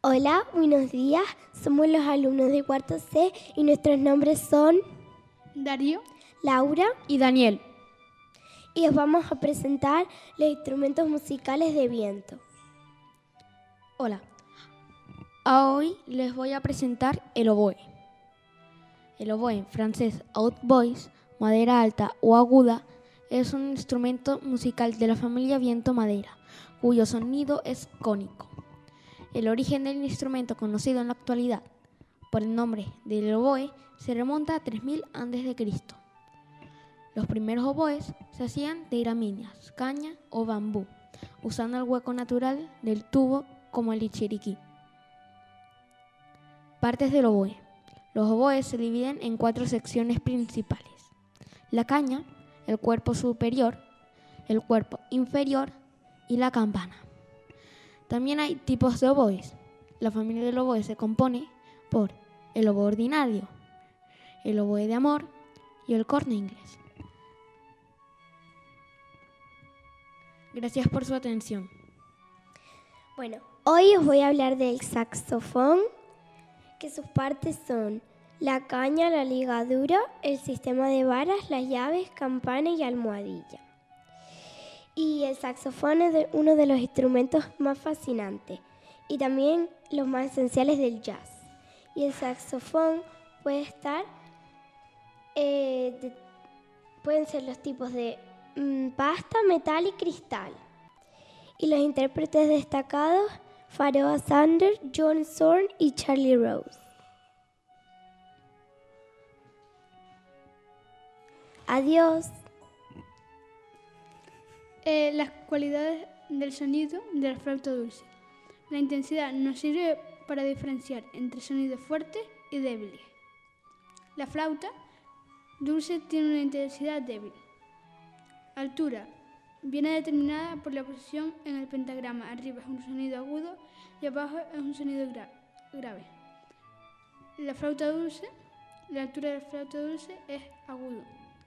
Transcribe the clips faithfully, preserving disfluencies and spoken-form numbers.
Hola, buenos días. Somos los alumnos de cuarto C y nuestros nombres son Darío, Laura y Daniel. Y os vamos a presentar los instrumentos musicales de viento. Hola. Hoy les voy a presentar el oboe. El oboe, en francés hautbois, madera alta o aguda, es un instrumento musical de la familia viento-madera, cuyo sonido es cónico. El origen del instrumento conocido en la actualidad por el nombre del oboe se remonta a tres mil antes de Cristo. Los primeros oboes se hacían de gramíneas, caña o bambú, usando el hueco natural del tubo como el chiriquí. Partes del oboe. Los oboes se dividen en cuatro secciones principales: la caña, el cuerpo superior, el cuerpo inferior y la campana. También hay tipos de oboes. La familia del oboe se compone por el oboe ordinario, el oboe de amor y el corno inglés. Gracias por su atención. Bueno, hoy os voy a hablar del saxofón, que sus partes son la caña, la ligadura, el sistema de varas, las llaves, campana y almohadilla. Y el saxofón es de uno de los instrumentos más fascinantes y también los más esenciales del jazz. Y el saxofón puede estar, eh, de, pueden ser los tipos de mmm, pasta, metal y cristal. Y los intérpretes destacados, Pharoah Sanders, John Zorn y Charlie Rose. Adiós. Eh, las cualidades del sonido de la flauta dulce. La intensidad nos sirve para diferenciar entre sonidos fuertes y débiles. La flauta dulce tiene una intensidad débil. Altura viene determinada por la posición en el pentagrama. Arriba es un sonido agudo y abajo es un sonido gra- grave. La flauta dulce, la altura de la flauta dulce es agudo.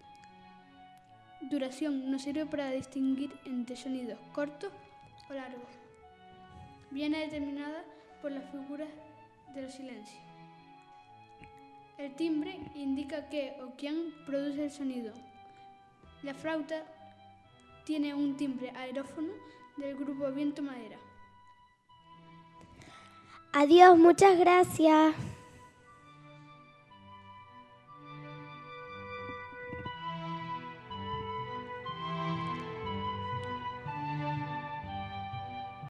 Duración nos sirve para distinguir entre sonidos cortos o largos. Viene determinada por las figuras del silencio. El timbre indica qué o quién produce el sonido. La flauta tiene un timbre aerófono del grupo viento-madera. Adiós, muchas gracias.